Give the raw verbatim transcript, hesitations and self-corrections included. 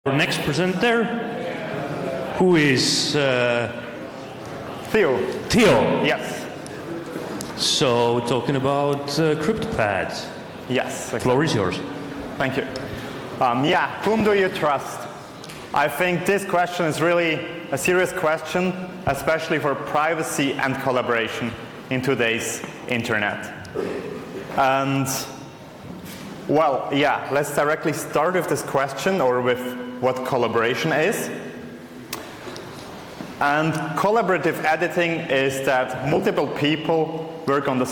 Our next presenter, who is uh, Theo. Theo. Yes. So, talking about uh, CryptoPad. Yes. The floor is yours. Thank you. Um, yeah, whom do you trust? I think this question is really a serious question, especially for privacy and collaboration in today's internet. And, well, yeah, let's directly start with this question, or with what collaboration is. And collaborative editing is that multiple people work on the